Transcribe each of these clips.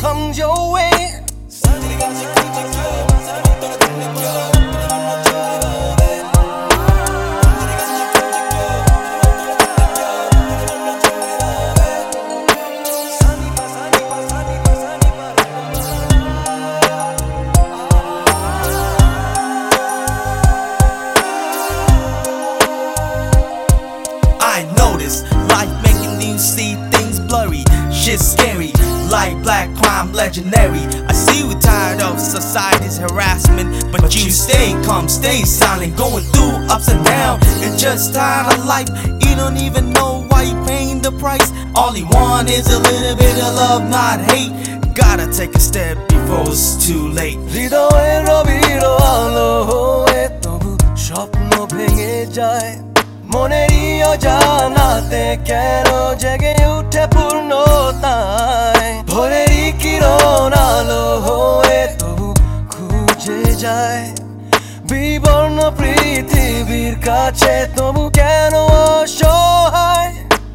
comes your way. I notice life making you see things blurry. Shit's scary, like black crime legendary. I see we're tired of society's harassment, but you stay calm, stay silent, going through ups and downs. It's just tired of life. You don't even know why you're paying the price. All you want is a little bit of love, not hate. Gotta take a step before it's too late. হৃদয়ের রবির আলো হয়ে তবু স্বপ্ন ভেঙে যায়। মনেরই অজানাতে কেন জেগে উঠে পূর্ণতায়। ভোরেরই কিরণ আলো হয়ে তবু খুঁজে যায়। বিবর্ণ পৃথিবীর কাছে তবু কেন অসহায়।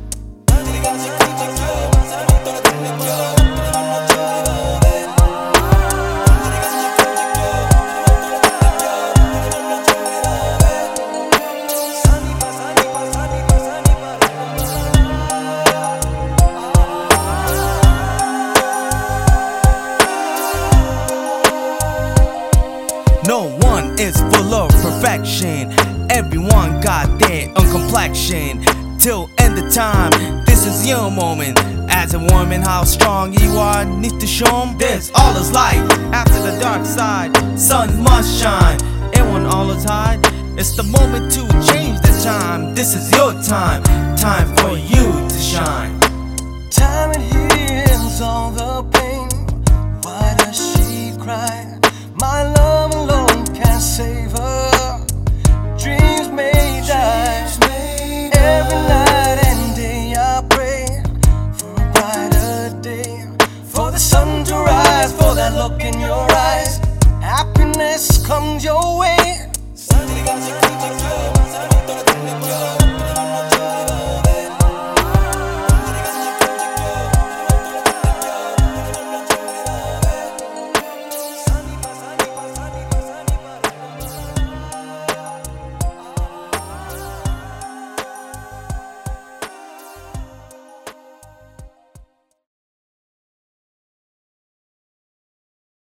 No one is full of perfection. Everyone got their own complexion. Till end of time, this is your moment. As a woman, how strong you are, need to show 'em this. All is light after the dark side. Sun must shine, and when all is high, it's the moment to change the time. This is your time, time for you to shine. Time it heals all the pain. Why does she cry? My love alone can't save her. Dreams may die. Every night and day I pray for a brighter day, for the sun to rise, for that look in your eyes. Happiness comes your way.